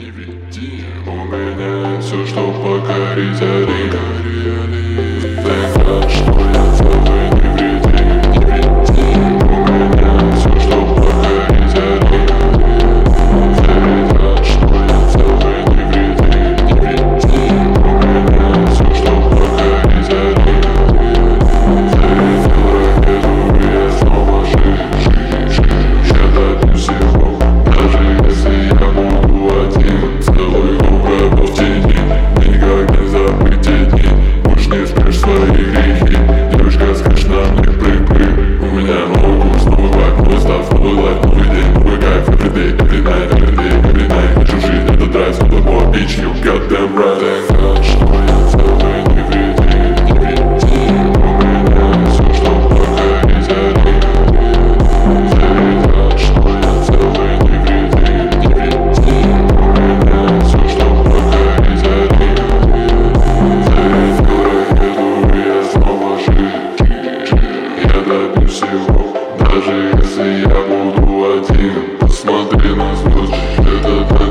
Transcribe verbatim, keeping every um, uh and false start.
невидим. У меня все, что покорить али. Так рад, что я целый невредим, невидим. У меня все, что покорить али. Так рад, что я целый невредим, невидим. У меня все, что покорить али. Залетел ракету, и я снова жив, жив, жив. Я добьюсь всего, даже если я буду один. Целую кругом в тени, никак не забыть те дни. Уж не спрячь свои грехи, девушка, скажешь на мне прыг-прыг. У меня новый курс, новый вайб, новый став, новый лайф, новый день, новый кайф. Everyday, every night, every day, every night. Хочу жить, это драйв, снова more bitch, you got them right. Так рад, что я целый невредим, невидим. У меня все, что покорить али. Так рад, что я целый невредим, невидим. У меня все, что покорить али. Залетел ракету, и я снова жив, жив. Я добьюсь всего, даже если я буду один. Посмотри на звезды, это